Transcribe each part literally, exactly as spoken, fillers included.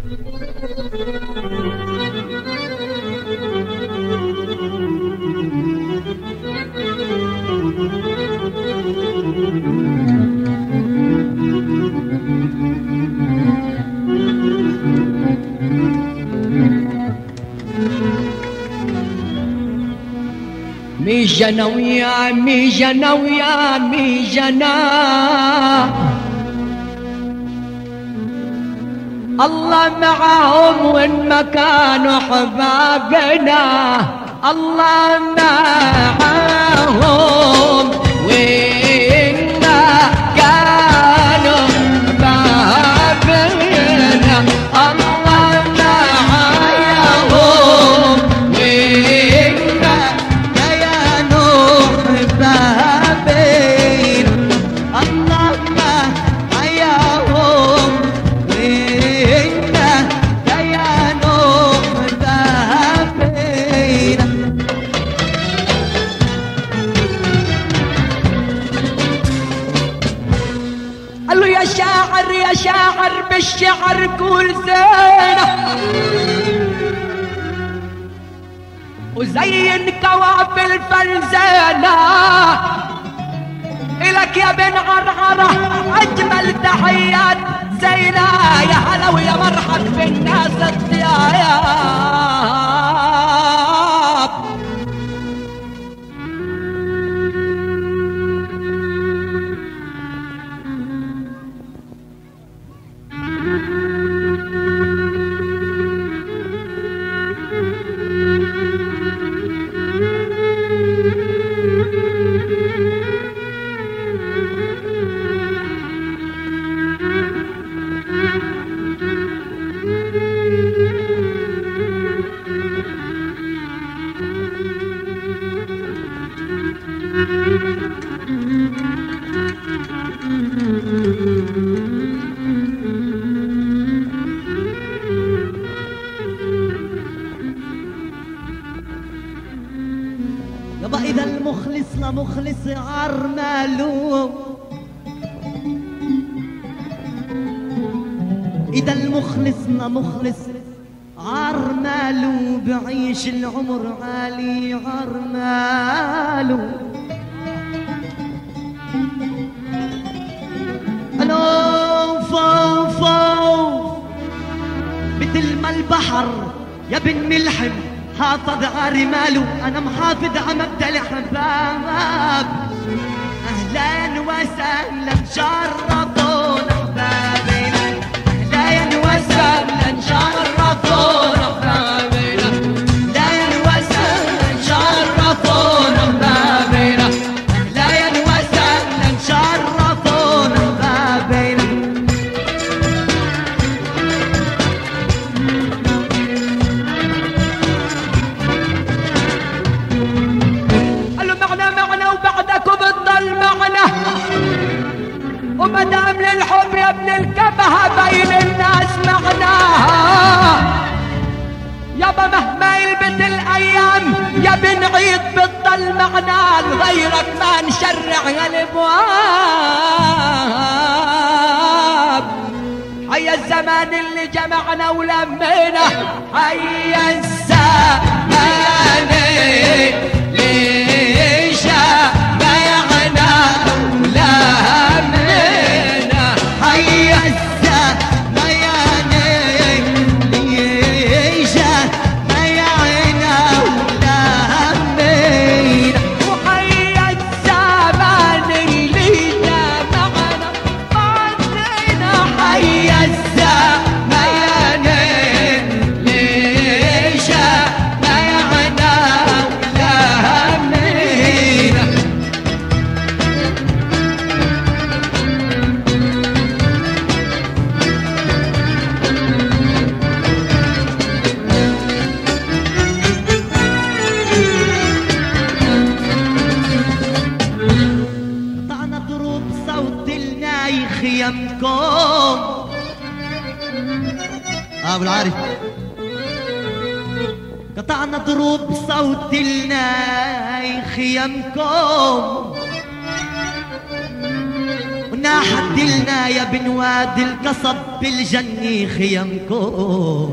مي جنا ويا مي جنا ويا مي جنا الله معهم وين ما كانوا حبابنا الله معهم وين ما كانوا حبابنا الله معهم وين ما كانوا حبابنا الله معهم وين ما كانوا حبابنا. قال له يا شاعر يا شاعر بالشعر كل زينة وزين كواب الفنزانة إلك يا بن عرعرة أجمل تحيات زينة يا هلا ويا مرحب بالناس الطياب. يابا إذا المخلص لمخلص عرمالو إذا المخلص لمخلص عرمالو بعيش العمر عالي عرمالو. ألو فو فو مثل ما البحر يا بن ملحم حافظ عرماله أنا محافظ على مبدأ الحباب. أهلا وسهلا شرفونا حبابنا أهلا وسهلا شرفونا حبابنا أهلا وسهلا شرفونا حبابنا أهلا وسهلا شرفونا حبابنا. ومدام للحب يا ابن الكبهة بين الناس معناها يابا مهما يلبت الايام يا بن عيد بتضل معنا لغيرك ما نشرع الابواب. حيا الزمان اللي جمعنا ولمينا حيا الزمان اللي جمعنا ولمينا حيا الزمان اللي جمعنا ولمينا وحيا الزمان اللي جمعنا بعدنا حيا الزمان اللي جمعنا ولمينا. قطعنا ضروب صوت الناي خيمكم اه ابو العارف. قطعنا ضروب صوت الناي خيمكم وناحت لنا يا بن وادي القصب بالجنة خيمكم.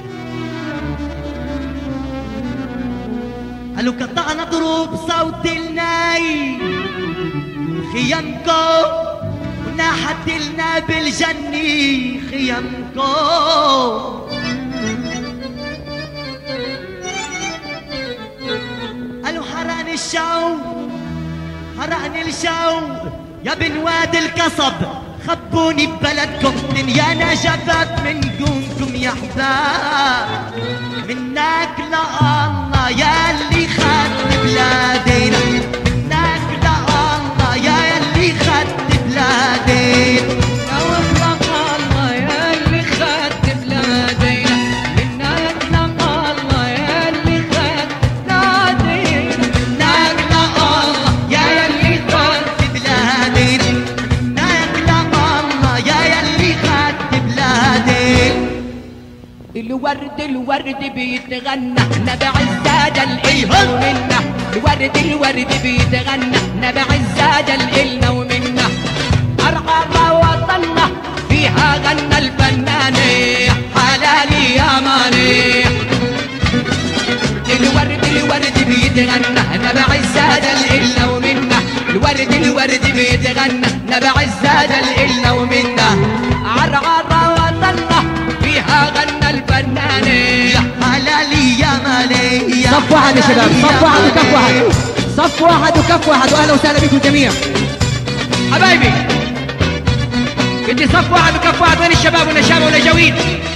قالوا قطعنا ضروب صوت الناي خيمكم، وناحت لنا بالجنة خيمكم. قالوا حرقني الشوق حرقني الشوق يا بن وادي القصب، خبوني ببلدكم دنيانا جفت من دونكم يا حباب. منك لله يا اللي خد بلادنا، منك لله يا اللي خد بلادنا، توفق الله يا اللي خد بلادنا، منك لله يا اللي خد بلادنا، منك لله يا اللي خد بلادنا، منك لله يا اللي خد بلادنا. الورد الورد بيتغنى نبع الزاجة الإلنا ومنا، الورد الورد بيتغنى نبع الزاجة الإلنا ومنا. أرعى وطننا فيها غنى الفنان حلالي يا مالي. الورد الورد بيتغنى نبع الزاجة الإلنا ومنا، الورد الورد بيتغنى نبع الزاجة الإلنا ومنا. أرعى وطننا فيها غنى الفنان حلالي يا مالي. صف واحد يا شباب، صف واحد وكف واحد، صف واحد وكف واحد، واهلا وسهلا بكم جميعا حبايبي. بدي صف واحد وكف واحد. وين الشباب والنشابه والنجاويد؟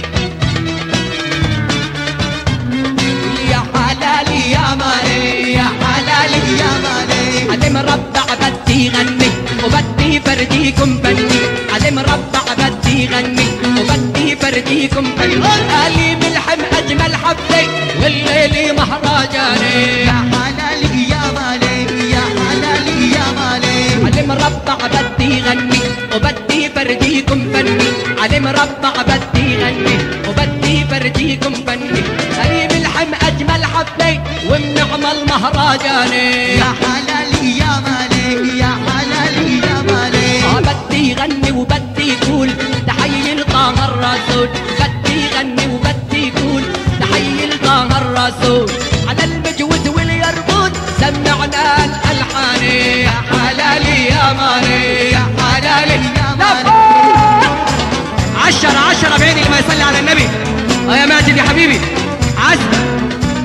يا حلالي يا مالي يا حلالي يا مالي. علم ربع بدي غني وبدي فرديكم فني، علم ربع بدي غني وبدي فرديكم فني. قالي ملحم اجمل حفلي والليل مهرجاني. يا حلالي يا مالي يا حلالي يا مالي. علم ربع بدي غني وبدي فرديكم فني، علم ربع بدي غني وبدي فرديكم فني. قالي ملحم اجمل حفلي ومنعم المهرجاني. يا حلالي يا مالي يا حلالي يا مالي. بدي غني وبدي يقول تحيي لطه الرسول، بدي غني وبدي يقول تحيي لطه الرسول. على المجود واليربود سمعنا الالحان يا حلالي يا مالي يا حلالي يا مالي. عشرة عشرة بعيني لما يصلي على النبي. اه يا ماجد يا حبيبي عزم.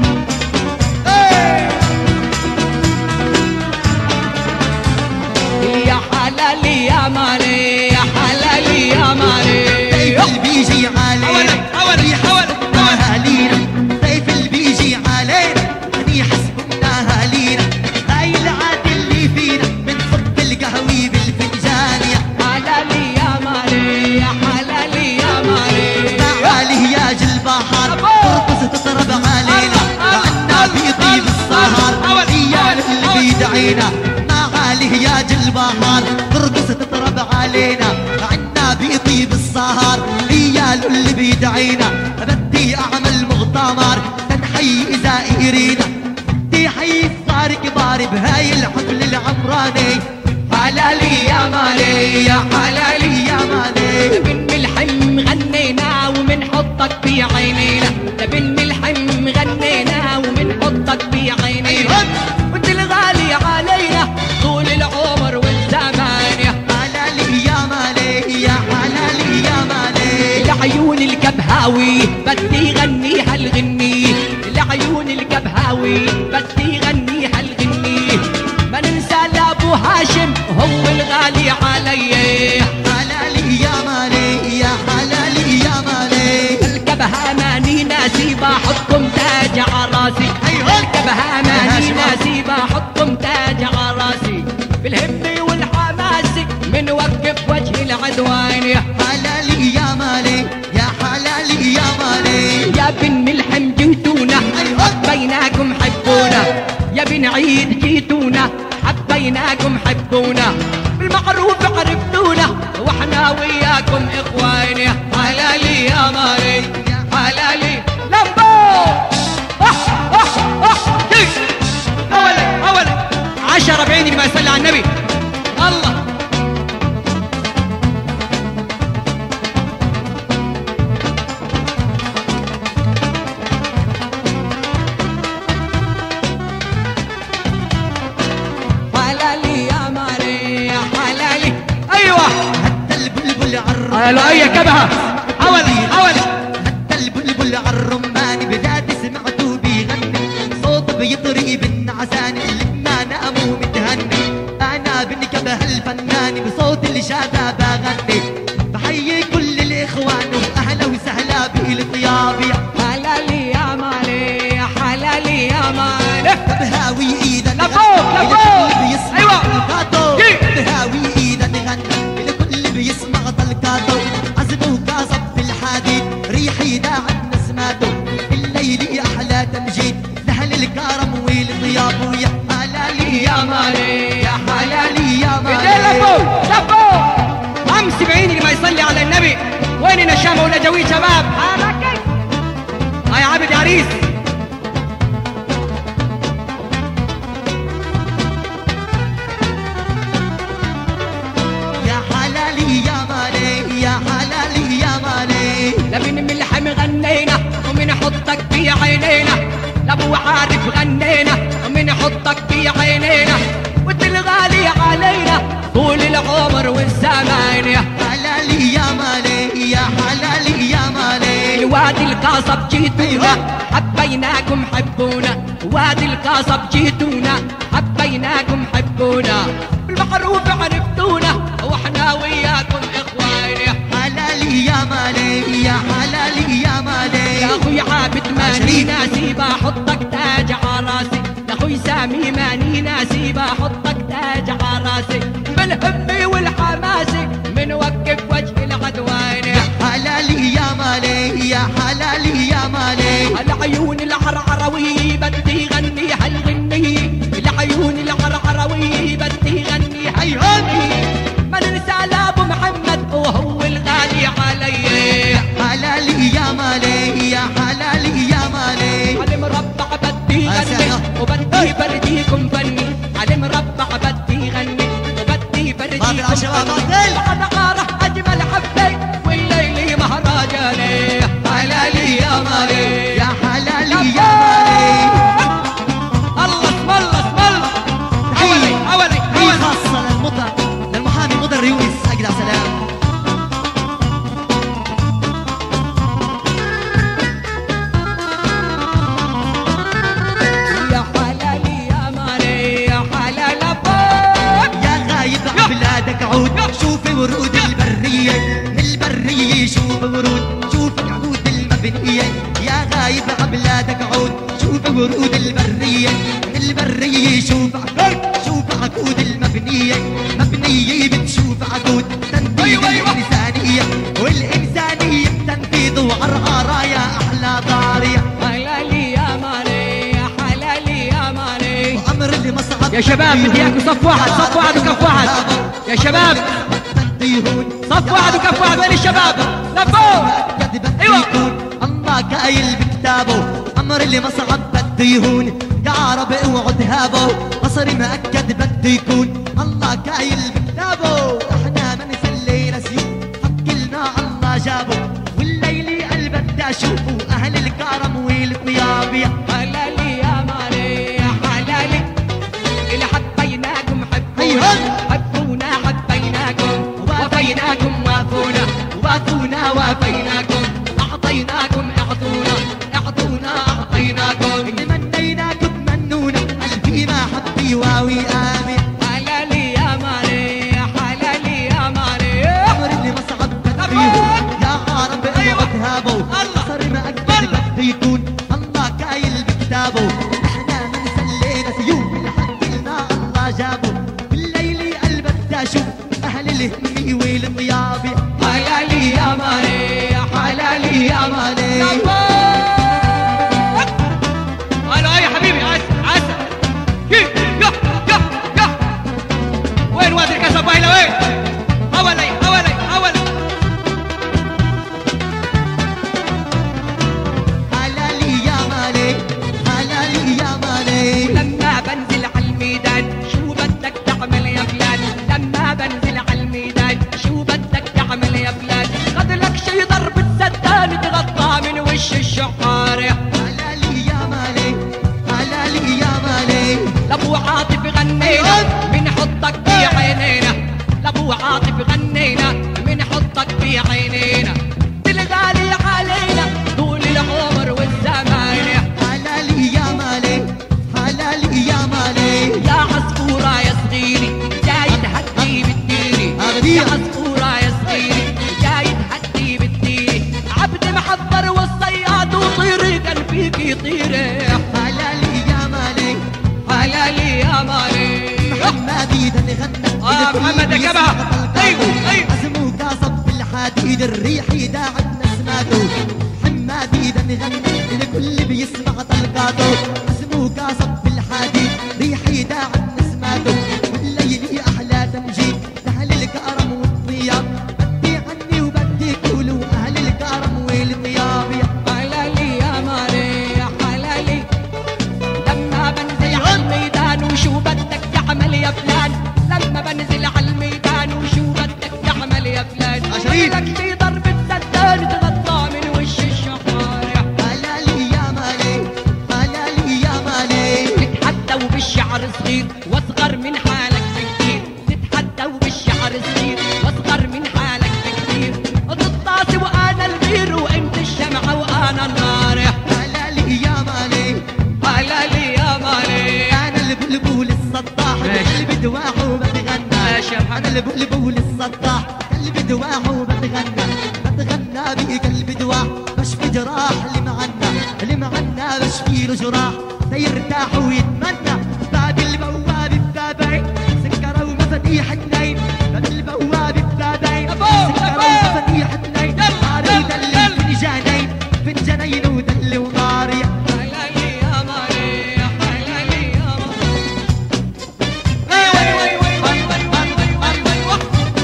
يا حلالي يا مالي يا حلالي يا مالي. سيف اللي بيجي علينا حولي حولي اهالينا، سيف اللي بيجي علينا هني حسبنا اهالينا. هاي العادة اللي فينا بنحط القهوي بالفنجان. يا حلالي يا مالي يا حلالي يا مالي. تعالي يا جل بحر ترقص تطرب علينا، وعنا بيطيب السهر عيال اللي بيدعينا. تعالي يا جل بحر ترقص تطرب علينا، عنا بيطيب السهر عيال اللي بيدعينا. بدي اعمل مؤتمر تنحي زائرينا، بدي حي صار كبار بهاي الحفل العمراني. حلالي يا مالي يا حلالي يا مالي. بن ملحم غنينا ومنحطك في عينينا، بن ملحم غنينا ومنحطك في عينينا. وانت الغالي علينا طول العمر والزمان. يا حلالي يا مالي يا حلالي يا مالي. لعيون الكبهاوي بدي غنيها الغني، لعيون الكبهاوي بدي غنيها الغني. ما ننسى لابو هاشم هو الغالي علي. حلالي يا مالي يا حلالي يا مالي. الكبهة ماني ناسي بحطكم تاج عراسي، أيوة. الكبهة ماني ناسي بحطكم تاج عراسي. بالهم والحماس من وقف وجه العدوان. يا حلالي يا مالي يا حلالي يا مالي. يا بن ملحم جيتونا حبيناكم حبونا، يا بن عيد جيتونا حبيناكم حبونا. بالمعروف عرفتونا واحنا وياكم اخوان. يا حلالي يا مالي يا حلالي لمبو. أولا أولا عشرة بعينك ما يصلي على النبي. الله قالوا اي كبهه حولي حولي. حتى البلبل عالرمان بدات سمعته بيغني، صوت بيطري بالنعسان اللي ما ناموا متهني. انا بنكبه الفنان بصوت الشاذة بغني، بحيي كل الاخوان واهلا وسهلا بالطياب. يا حلالي يا مالي يا حلالي يا مالي. بهاوي ايدا لفوق لفوق ايوه بهاوي ايدا غنى الكل بيسمع طلقاته، عزمه كاسب في الحديد ريحي داعم نسماته. الليل احلى تمجيد لاهل الكرم والطياب. ويا حلالي يا مالي يا حلالي يا مالي. لفوق لفوق عم سبعين اللي ما يصلي على النبي. وين نشامه ولا جوي شباب؟ حركي هاي عبد عريس. يا حلالي يا مالي يا حلالي يا مالي. لمن ملحم غنينا ومن حطك في عينينا، لابو عارف غنينا ومن حطك في عينينا، وانت الغالي علينا طول العمر والزمان. يا حلالي يا مالي يا حلالي يا مالي. الوادي القاصب جيتونا حبيناكم حبونا، وادي القاصب جيتونا حبيناكم حبونا، بالمعروف عرفتونا واحنا وياكم اخوان. يا حلالي يا مالي يا حلالي يا مالي. يا اخوي عابد ماني ناسي بحطك تاج عراسي، يا اخوي سامي ماني ناسي بحطك تاج عراسي، بالهم والحماسي من وقف وجه العدوان. يا حلالي يا مالي يا حلالي يا مالي. العيون العرعروي بدي غني هالغني، العيون العرعروي بدي غني هالغني، ما ننسى لابو محمد وهو الغالي علي. يا حلالي يا مالي يا حلالي يا مالي. علي مربع بدي غني وبدي برديكم فني، علي مربع بدي غني وبدي برديكم فني، بعد عاره اجمل حفلي والليل مهرجاني. حلالي يا مالي يا حلالي يا مالي. الله اسم الله اسم الله. حولي حولي هي حولي. خاصة للمطر للمحامي مضر يونس أجدع سلام. يا حلالي يا مالي يا حلال ابوك. يا غايب عبلادك عود شوف ورود البرية، من البرية شوف ورود شوف العود المبنية. يا غايب عبلادك عود شوف ورود البرية، من البرية شوف عقود شوف عقود المبنية. مبنية بتشوف عقود تنفيذ أيوة أيوة. الإنسانية، والإنسانية بتنفيذ وعرعرة يا أحلى ضارية. حلالي يا مالي يا حلالي يا مالي. وأمر اللي مصعب يا شباب بدي اياكم صف واحد صف واحد وكف واحد. يا شباب صف واحد وكف واحد. وين الشباب؟ لفوق ايوه. الله قايل بكتابه امر اللي مصعب بده يهون، يا رب اوعد هابه مصري مأكد بده يكون. الله قايل بكتابه احنا ما نسلينا سيوف، حكلنا الله جابه والليل قلب بدي اشوفه اهل الكرم والطياب. يا حلالي يا مالي يا حلالي، اللي حبيناكم حبونا أيوة. حبونا حبيناكم وفيناكم وافونا وافونا وافيناكم، اعطيناكم اعطونا اعطونا اعطيناكم، تمنيناكم منونا قلبي ما حبي واوي امين. حلالي يا مالي يا حلالي يا مالي. امر اللي مصعب بده يهون، يا رب اوعد هابه مصري مأكد بده يكون. الله قايل بكتابه احنا ما نسلينا سيوف، اللي حكلنا الله جابه بالليل قلب بدي اشوف اهل الهمي والطياب. حلالي يا مالي يا حلالي يا مالي. قالوا اي حبيبي عسل عسل. يا يا يا يا وين وادي الكسب بايله وين؟ حولي حولي حولي. حلالي يا مالي حلالي يا مالي. لما بنزل على الميدان شو بدك تعمل يا فلان؟ لما بنزل على الميدان شو بدك تعمل يا فلان؟ خذ لك شي ضربة سدان تغطى من وش الشحار. حلالي يا مالي حلالي يا مالي. لابو عاطف غنينا من حطك في عينينا، لابو عاطف غنينا من حطك في عينينا. يطير. حلالي يا مالي حلالي يا مالي. محمد غنى اه محمد كبها. ايوه ايوه عزمه قاصب بالحديد الريح يداعب نسماته. محمد غنى الكل بيسمع طلقاته. عزمه قاصب بالحديد ريح يداعب نسماته. والليل احلى تمجيد لاهل الكرم والطياب. بدي عني وبدي كولو اهل الكرم والطياب. حلالي يا مالي يا حلالي. لما بنزل على الميدان وشو بدك تعمل يا فلان. لما بنزل على الميدان وشو بدك تعمل يا فلان. عشرين. لك في ضربة سدان تغطى من وش الشحار. حلالي يا مالي حلالي يا مالي. تتحدوا بالشعر صغير واصغر من حالك بكتير. تتحدوا بالشعر صغير واصغر من حالك بكتير. الطاسي وانا البير وانت الشمعة وانا النار. حلالي يا مالي حلالي يا مالي. انا البلبل السطاح قلبي دواح وبتغنى. ماشي يا محمد. انا البلبل السطاح قلبي دواح وبتغنى. بتغنى بقلبي دواح بشفي جراح اللي معنا. اللي معنا بشفي له جراح سيرتاح ويتمنى. باب البواب البابين سكروا ومفاتيح النايم. باب البواب البابين سكروا ومفاتيح النايم. نار ودل فنجانين فنجانين ودل ونار. حلالي يا مالي يا حلالي يا مالي. وي وي وي وي وي وي وي وي وي.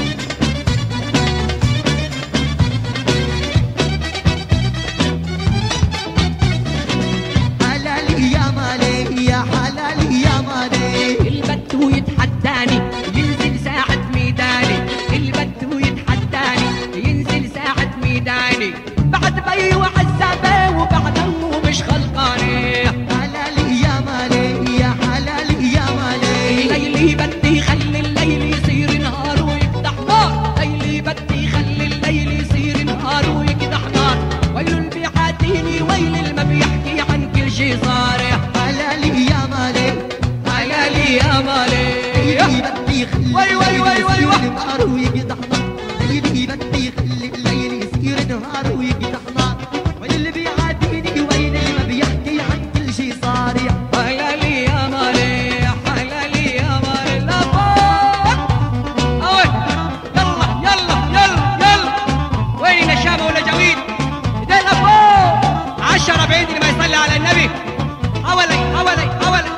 حلالي يا مالي يا حلالي يا مالي. البت يتحداني ينزل ساعة ميداني. البت يتحداني ينزل ساعة ميداني. بعد بي وعزابه وبعد امه مش خلقاني. حلالي يا مالي يا حلالي يا مالي. ليلي بدي خلي الليل يصير نهار ويقدح نار. ليلي بدي خلي الليل يصير نهار ويقدح نار. ويل اللي بيعاديني ويل اللي ما بيحكي عن كل شي صار. حلالي يا مالي حلالي يا مالي. ليلي بدي خلي وي وي وي وي الليل وي. يصير نهار ويقدح نار. ليلي بدي خلي الليل يصير نهار ويقدح نار. واللي بيعاديني ويل اللي ما بيحكي عن كل شي صار. حلالي يا مالي حلالي يا مالي. لا فوق اوي. يلا يلا يلا يلا. وين نشامة ولا جويد؟ ايدينا فوق. عشرة بعيد اللي ما يصلي على النبي. حولي حولي حولي.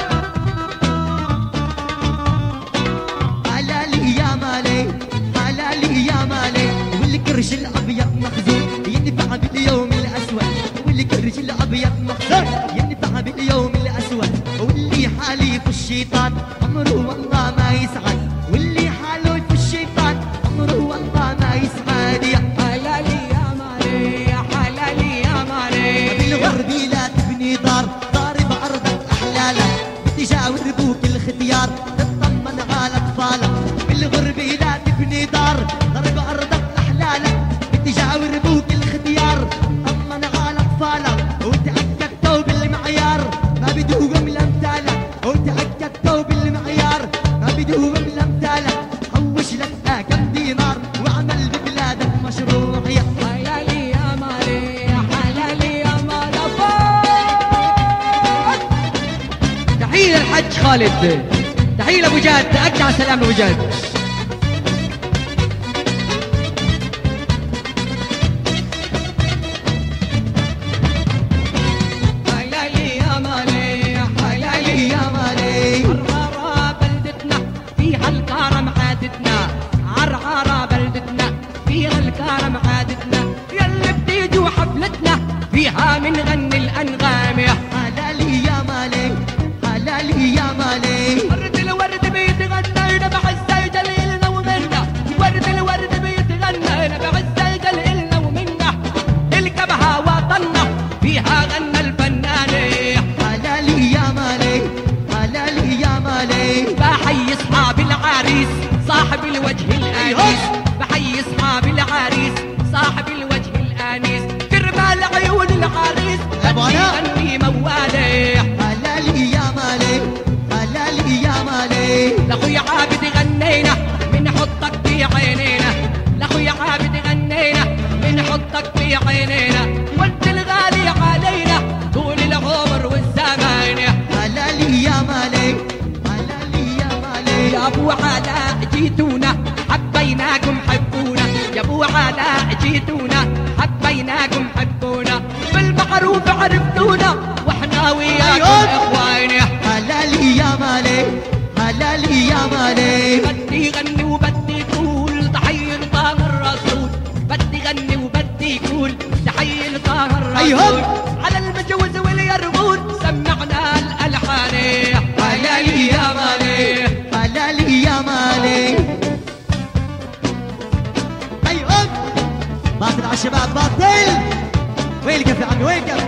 حلالي يا مالي حلالي يا مالي. والكرش الابيض مخزون ينفع باليوم الاسود. والكرش الابيض مخزون ينفع باليوم الاسود. واللي حالي في الشيطان عمره والله ما يسعد. واللي حاله في الشيطان عمره والله ما يسعد. يا حلالي يا مالي يا حلالي يا مالي. بالغربي لا تبني دار ضارب ارضك احلالك. بتجاور ابوك الختيار تطمن على اطفالك. بالغربي لا تبني دار ضرب ارضك احلالك. بتجاور ابوك الختيار طمن على اطفالك. وتاكد توب المعيار ما بدوم لامثالك. وتاكد توب المعيار ما بدوم لامثالك. حوش لك كم دينار واعمل ببلادك مشروع. يا حلالي يا مالي يا حلالي يا مالي. تحية للحج خالد. تحية لابو جاد. اجدع سلام ابو جاد. حلالي يا مالي يا حلالي يا مالي عرعرة بلدتنا فيها الكرم عادتنا. عرعرة بلدتنا فيها الكرم عادتنا. يلي بتيجوا حفلتنا فيها من غني الانغام. حلالي يا مالي حلالي يا مالي. ورد الورد بيتغنى بعز جليلنا ومنا. ورد الورد بيتغنى بعز جليلنا ومنا. الكبها وطننا فيها غنى الفنان. حلالي يا مالي حلالي يا مالي. بحيي اصحاب العريس صاحب الوجه الانيس. بحيي اصحاب العريس صاحب الوجه الانيس. كرمال عيون العريس غني موالي. حلالي يا مالي حلالي يا مالي. لاخويا عابد غنينا بنحطك في عينينا. لاخويا عابد غنينا بنحطك في عينينا. وانت الغالي علينا طول العمر حبيناكم حبونا بالمعروف عرفتونا واحنا وياكم اخواني. حلالي يا مالي حلالي يا مالي. بدي غني وبدي قول تحية لطه الرسول. بدي غني وبدي قول تحية لطه الرسول. على المجوز واليرغون سمعنا الالحان. حلالي يا مالي حلالي يا مالي. ايوه باطل على الشباب باطل. وين الكف يا عمي وين الكف؟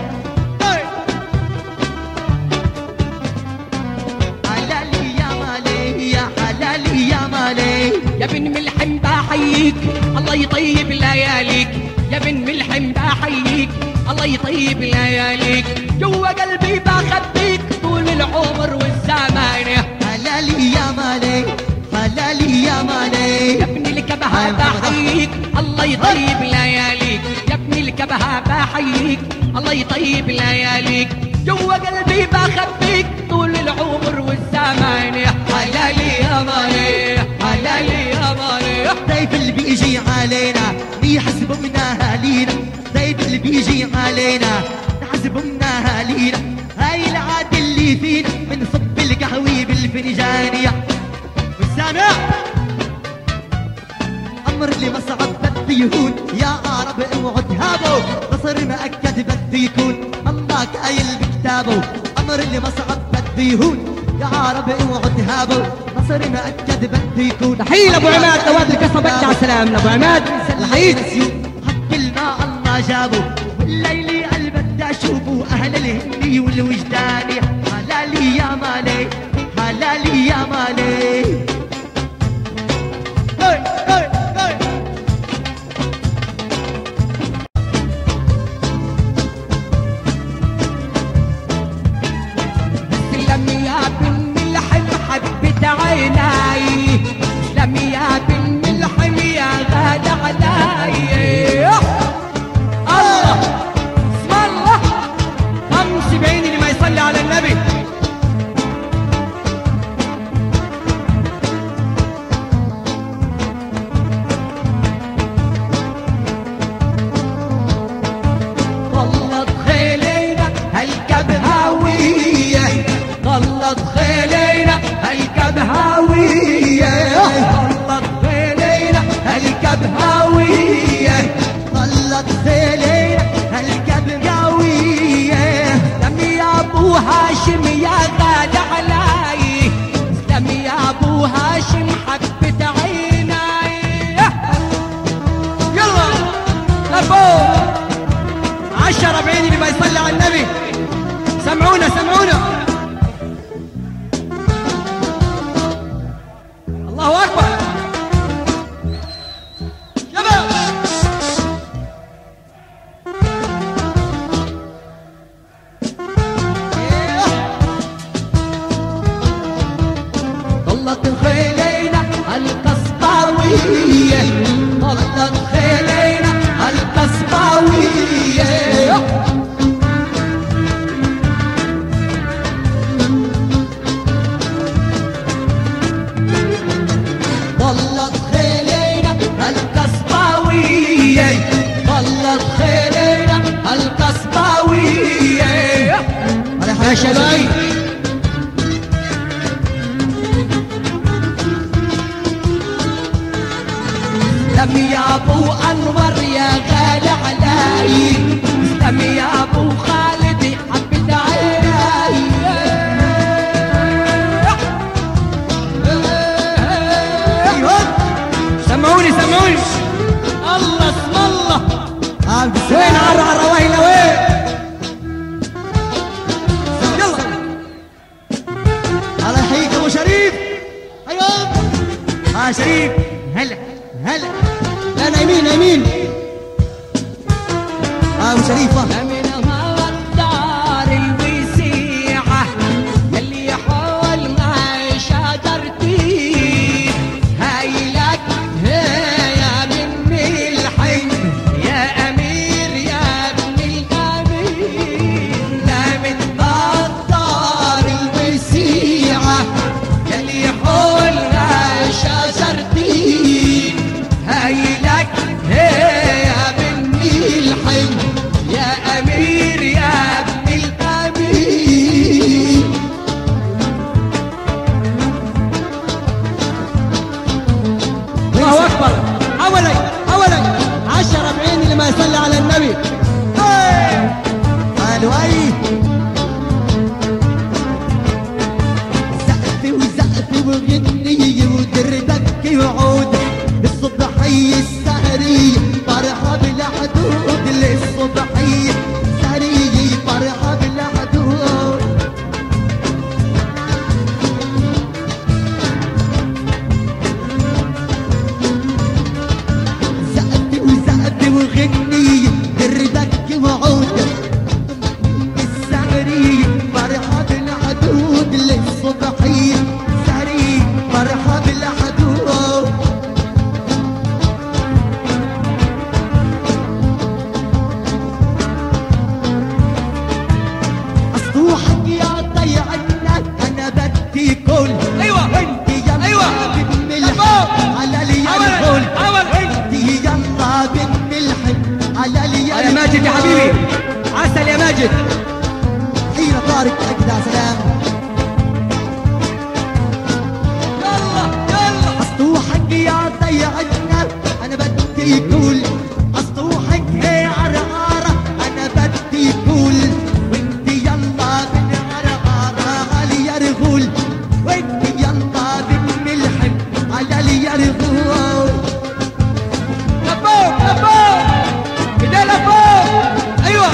حلالي يا مالي يا حلالي يا مالي. يا بن ملحم بحييك الله يطيب لياليك. يا بن ملحم بحييك الله يطيب لياليك. جوا قلبي بخبيك طول العمر والزمان. حلالي يا مالي حلالي يا مالي. يا ابن الكبهة بحييك الله يطيب لياليك. يا ابن الكبهة بحييك الله يطيب لياليك. جوا قلبي بخبيك طول العمر والزمان. حلالي يا مالي حلالي يا مالي. ضيف اللي بيجي علينا بيحسبوا من اهالينا. ضيف اللي بيجي علينا نحسبوا من اهالينا. هاي العادة اللي فينا بنصب القهوة بالفنجان. والسامع امر اللي مصعب بده يهون. يا عرب اوعوا تهابوا نصر مأكد بده يكون. الله قايل بكتابه امر اللي مصعب بده يهون. يا عرب اوعوا تهابوا نصر مأكد بده يكون. تحية لابو عماد دواد القصة. على السلام لابو عماد تحية. حق لنا الله جابه والليل قلب بدي اشوفه. اهل الهندي والوجدان. حلالي يا مالي حلالي يا مالي. هاي هاي هاي. سلم يا بن ملحم حبة عيناي. سلم يا بن ملحم يا غالي علي. الله اسم الله خمس بعين اللي ما يصلي على النبي. ضلت خيلينا هالكب هاوية. ضلت خيلينا هالكب هاوية. ضلت خيلينا هالكب هاوية. ظلت خيلينا هالكب قوية. سلم يا ابو هاشم يا غالي علي. سلم يا ابو هاشم حبة عيناي. يلا لفوق عشرة بعين اللي ما يصلي على النبي. سمعونا سمعونا. الله اكبر. شباب ضلت خيلينا القصباوية. ضلت خيلينا القصباوية. ضلت خيلينا القصباوية. ضلت خيلينا القصباوية. يا شباب سلم يا ابو انور يا غالي علي. سلم يا ابو خالد حبة عيناي. سمعوني سمعوني. الله اسم الله. وين عرعر وين وين. يلا الله يحييك ابو شريف. ايوه ها شريف. هلا هلا. لا نايمين نايمين. ابو شريف من ما لؤي. سقف وزقف وغني ودربك وعود الصبحية السهرية فرحة بلا حدود. للصبحية السهرية فرحة بلا حدود. سقف وزقف وغني دربك وعود السهرية فرحة بلا حدود. للصبحية السهرية فرحة بلا حدود. اسطوحك يا ضيعنا انا بدي كل. ايوه وانت يلا ايوه بالملح على لي الكل. وانت يلا بالملح على لي يا ماجد يا حبيبي عسل يا ماجد. حين طارق اجدع سلام. يلا يلا اسطوحك يا ضيعنا انا بدي كل. اسطوحك هي عرعارة انا بدي كل. وانت يلا بالعرعارة على الرغول. وانت يلا بالملح على الرغول. لفوق لفوق كده لفوق. ايوه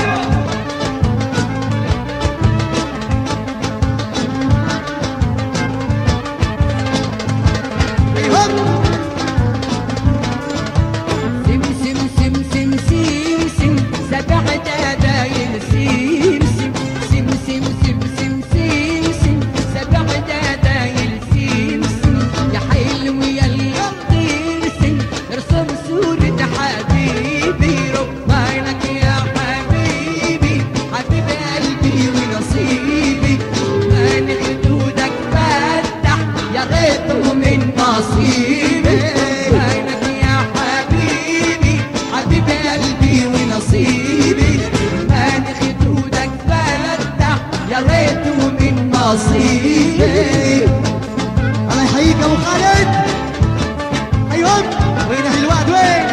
سم سم سم سم سم سم سبع دايل سم سم سم سم سم سم سم سم سبع دايل سم سم يا حلو يا القطير سم ارسم صورة حبيبي ربانك يا حبيبي حبيب قلبي ونصيبي. انا خدودك فتح يا ريته من نصيبي. عينك يا حبيبي حبيب قلبي ونصيبي. انا خدودك فتح يا ريته من نصيبي. الله يحييك ابو خالد. ايوه وين اهل الوعد وين؟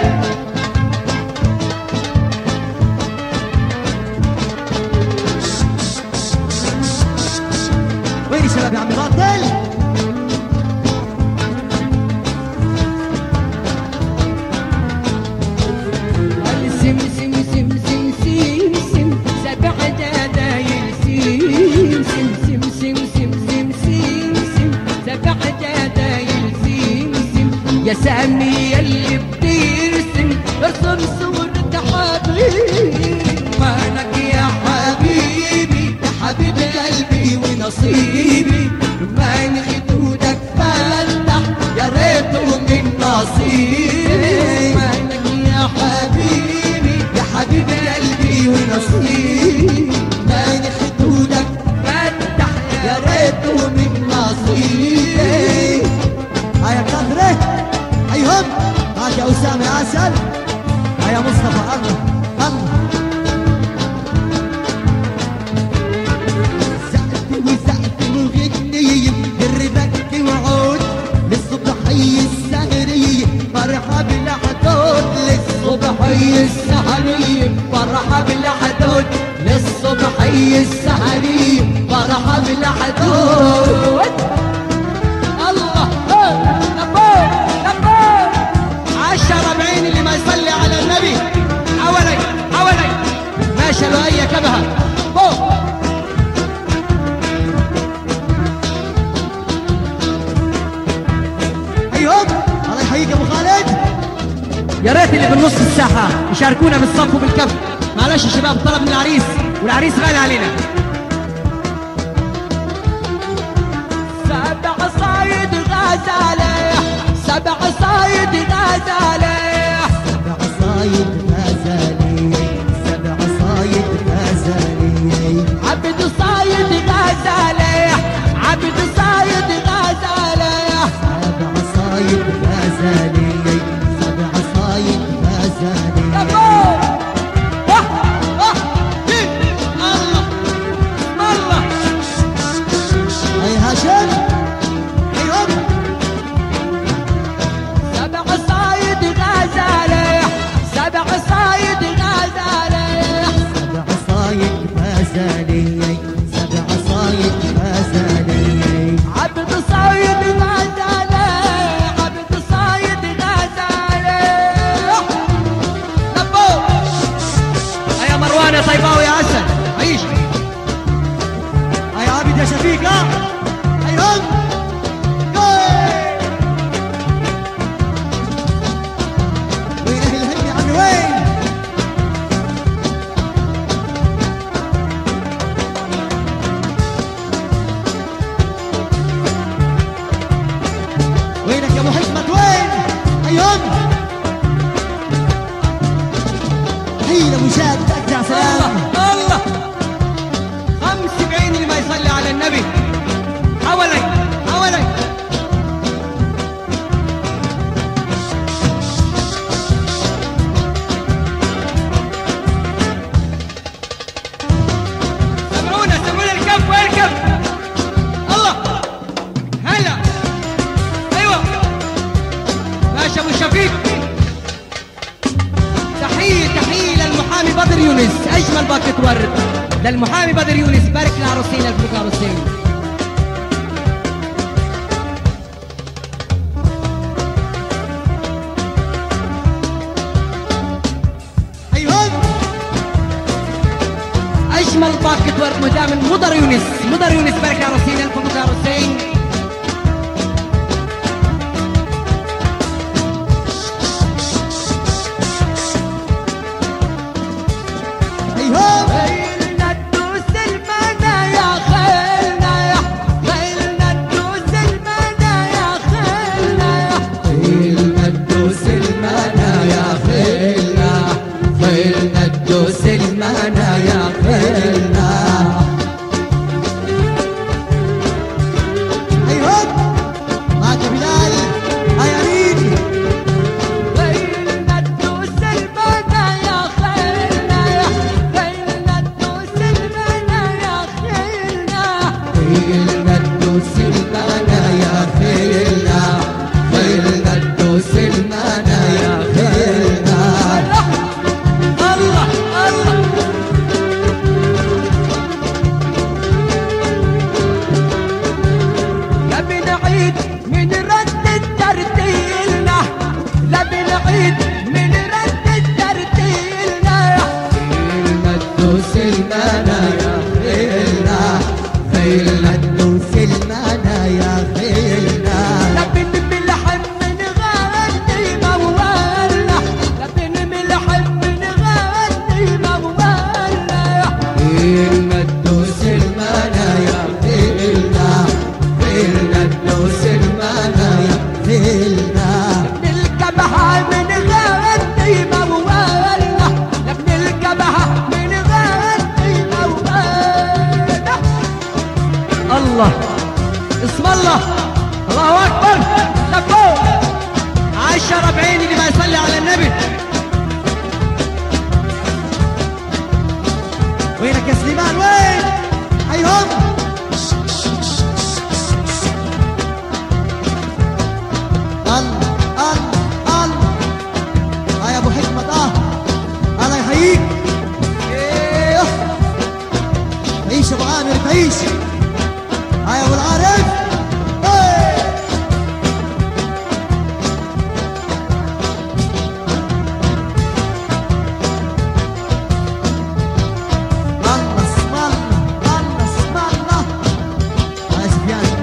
وين الشباب يا عم باطل؟ سم سم سم سم سم سم سبع دايل سم سم سم سم سم سم سم سم سبع دايل سم سم يا سامي اللي بترسم ارسم صورة حبيبي. مالك يا حبيبي يا حبيب قلبي ونصيبي. من خدودك فتح يا ريته من نصيبي. مالك يا حبيبي يا حبيب قلبي ونصيبي. من خدودك فتح يا ريته من نصيبي. هيا كثرة. ايهم هات يا اسامه يا عسل. هيا مصطفى الله الله. سقف وسقف وغني دربك وعود للصبحية السهرية فرحة بلا حدود. للصبحية السهرية فرحة بلا حدود. للصبحية السهرية فرحة بلا حدود. الله لفوق لفوق. عشرة بعين اللي ما يصلي على النبي حوالي حوالي ماشي لؤي كبها فوق. ايهم الله يحييك ابو خالد. يا ريت اللي بالنص الساحة يشاركونا بالصف وبالكف. معلش يا شباب طلب من العريس والعريس غالي علينا. سبع صايد غزالة سبع صايد غزالة. سبع صايد غزالي سبع صايد غزالي. عبد صايد غزالة عبد صايد غزالة. سبع صايد غزالي سبع صايد غزالي. الله الله هاي هاشم. ايهم سبع غزالي سبع صايد غزالي عبد صايد غزالي عبد صايد غزالي لبو يا مروان يا طيباوي يا عسل عيش يا عابد يا شفيق ها ايهم وين اهل الهم يا عمي وين وينك يا ابو حكمة وين ايهم حيل ابو شاد اجدع سلام الله خمس بعين اللي ما يصلي على النبي حوالي حوالي سمعونا سمعونا الكف وين الكف الله هلا ايوه باشا ابو شفيق تحيه تحيه للمحامي بدر يونس اجمل باكت ورد للمحامي بدر يونس بارك العروسين الف العروسين ايهم اجمل باكت ورد مدام مدر يونس مدر يونس بارك العروسين الف العروسين ايهم خيلنا تدوس المنايا خيلنا خيلنا تدوس المنايا خيلنا خيلنا تدوس المنايا خيلنا خيلنا تدوس المنايا خيلنا ايهم معك بلال هاي امين خيلنا تدوس المنايا خيلنا خيلنا تدوس المنايا خيلنا خيلنا تدوس المنايا خيلنا خيلنا تدوس المنايا خيلنا الله الله لا بنعيد من رد ترتيلنا لا بنعيد من رد ترتيلنا خيلنا تدوس المنايا خيلنا خيلنا تدوس المنايا خيلنا لبن ملحم نغني موالنا لبن ملحم نغني موالنا خيلنا تدوس المنايا خيلنا خيلنا تدوس المنايا خيلنا الكبهة من غني موالنا لبن الكبهة من غني موالنا الله اسم الله الله اكبر لفوق عشرة بعين اللي ما يصلي على النبي وينك يا سليمان وين ايهم الله الله الله يا ابو حكمة اه الله يحييك ايه عيش يا ابو عامر تعيش هاي يا ابو العارف ايه الله اسم الله الله اسم الله هاي سفيان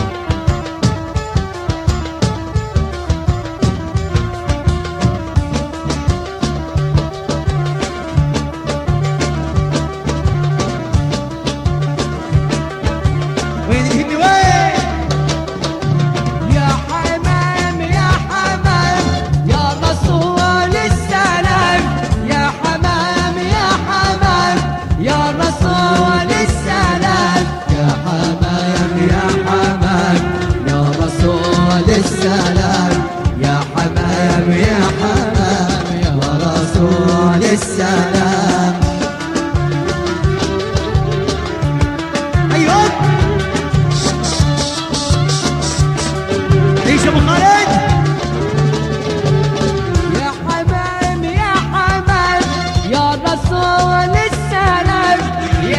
وين الهندي وين يا حمام يا حمام يا رسول السلام يا حمام يا حمام يا رسول السلام يا حمام يا حمام يا رسول السلام يا حمام يا حمام يا رسول السلام ايوه عيش ابو خالد يا حمام يا حمام يا رسول السلام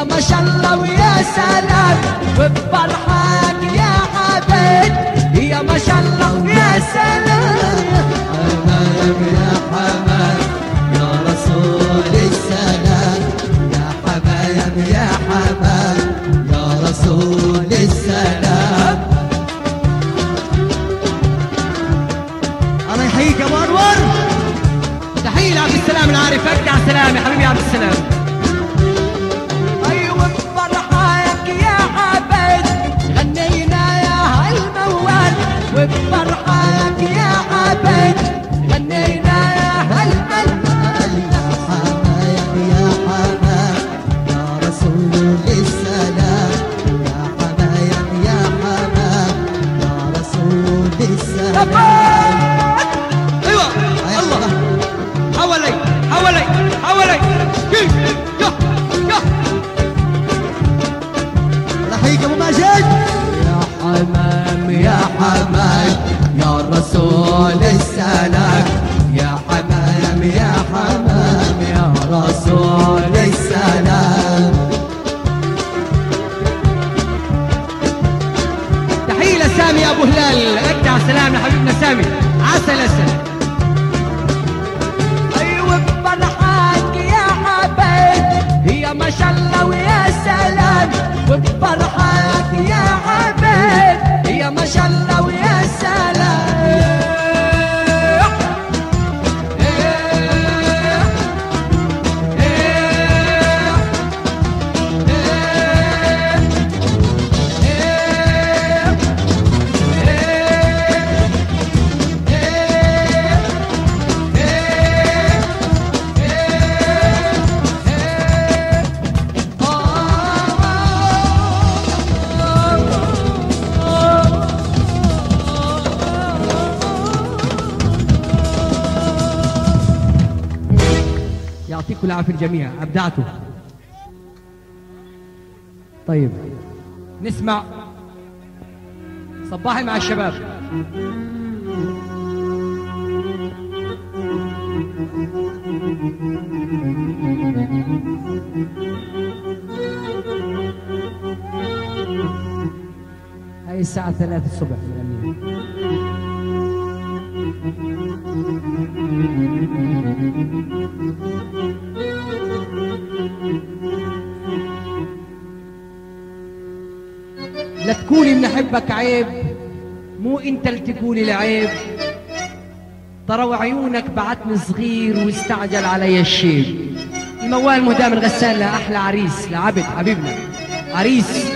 ما شاء الله ويا سلام وبفرحك يا عبيد يا ما شاء الله ويا سلام حمام يا حمام يا رسول السلام يا حمام يا حمام يا رسول السلام. الله يحييك يا ابو انور. تحيه لعبد السلام العارف ارجع سلام يا حبيبي يا عبد السلام. ايوه بفرحك يا عبيد غنينا يا هالموال وبفرحك يا عبيد غنينا يا هالموال يا حمام يا حمام يا رسول السلام يا حمام يا حمام يا رسول السلام. ايوه الله حوالي حوالي حوالي يا يا يا رحيق ابو ماجد. يا حمام يا حمام يا رسول السلام يا حمام يا حمام يا رسول السلام. تحيه لسامي ابو هلال ارجع سلام لحبيبنا سامي عسل السلام. ايوه بفرحك يا عبيد يا ما شاء الله ويا سلام وبفرحك يا عبيد يا ما شاء الله ويا سلام. يعطيكم العافية الجميع أبدعتوا. طيب نسمع صباحي مع الشباب. هاي الساعة ثلاثة الصبح لا تقولي بنحبك عيب مو انت اللي تقولي العيب ترى وعيونك بعتني صغير واستعجل علي الشيب. الموال مهدى من غسان لأحلى عريس لعبد حبيبنا عريس.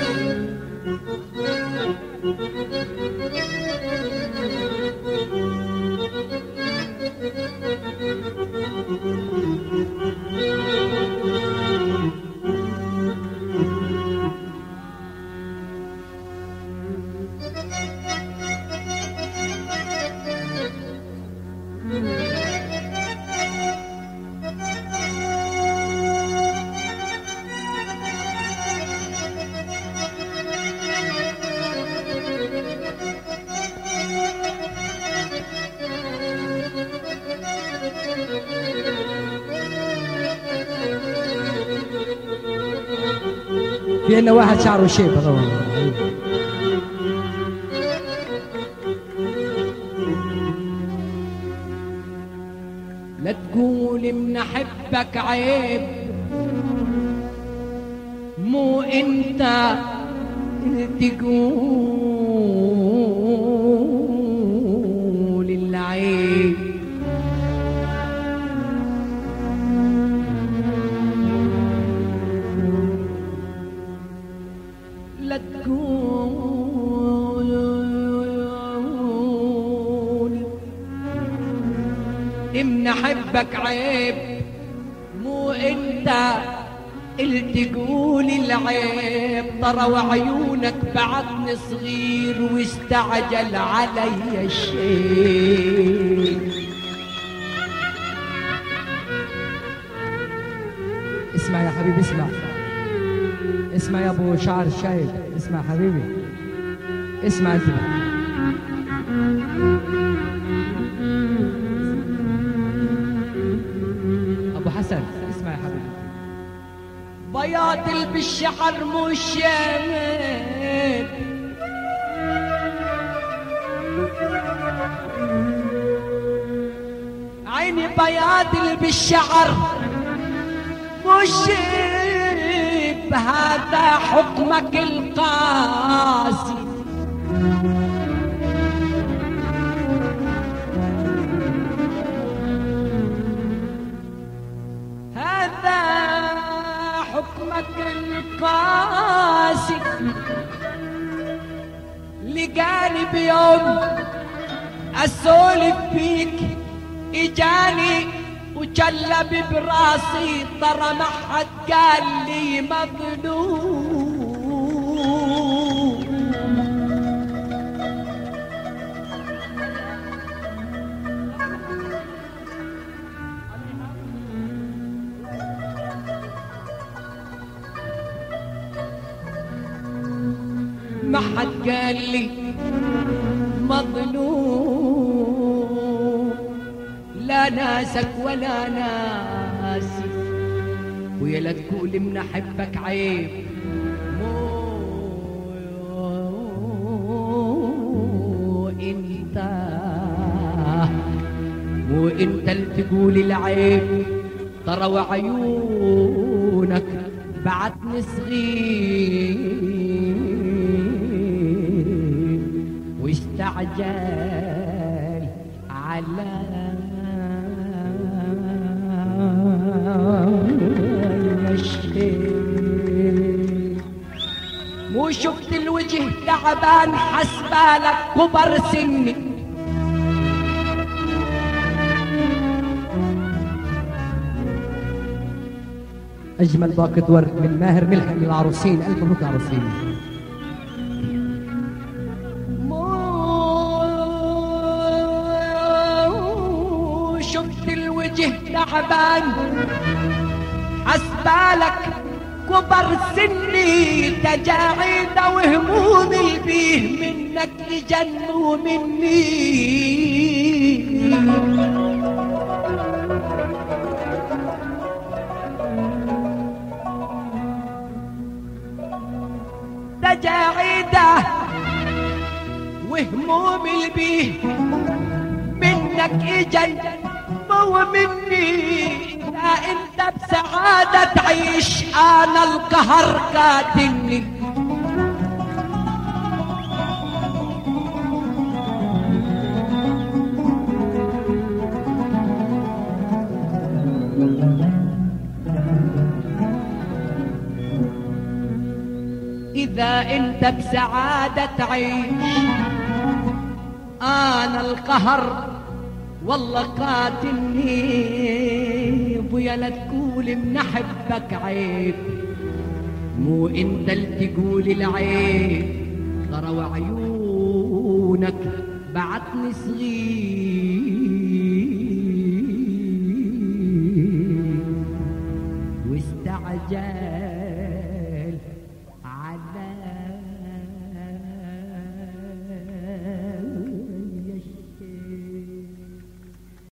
في إنه واحد شعره شيب طبعا. لا تقول منحبك عيب مو انت تقول العيب. لا تقول منحبك عيب مو انت اللي تقول العيب ترى وعيونك بعتني صغير واستعجل علي الشيء. اسمع يا حبيبي اسمع اسمع يا ابو شعر الشايب اسمع حبيبي اسمع انت ابو حسن اسمع يا حبيبي. بياض اللي بالشعر مش يمين، عيني بياض اللي بالشعر مش بهذا حكمك القاسي. هذا حكمك القاسي لقاني بيوم اسولف فيك، اجاني وجلب براسي ترى ما حد قال لي مظلوم. ما حد قال لي مظلوم، لا ناسك ولا ناسي، ويا لا تقول من احبك عيب، مو انت مو انت اللي تقول العيب، ترى وعيونك بعتني صغير واستعجل على المشكل. مو شفت الوجه تعبان حسبالك كبر سني، أجمل باقة ورد من ماهر ملحم للعروسين. ألف مبروك العروسين. مو شفت الوجه تعبان حسبالك كبر سني، تجاعيد وهمومي بيه منك يجنوا مني. تجاعيده وهمومي البيه منك اجن مو مني. لا انت بسعادة تعيش، انا القهر قاتلني. إذا أنت بسعادة تعيش، أنا القهر والله قاتلني. ويا لا تقول من أحبك عيب، مو أنت اللي تقول العيب، ترى وعيونك بعتني صغير واستعجل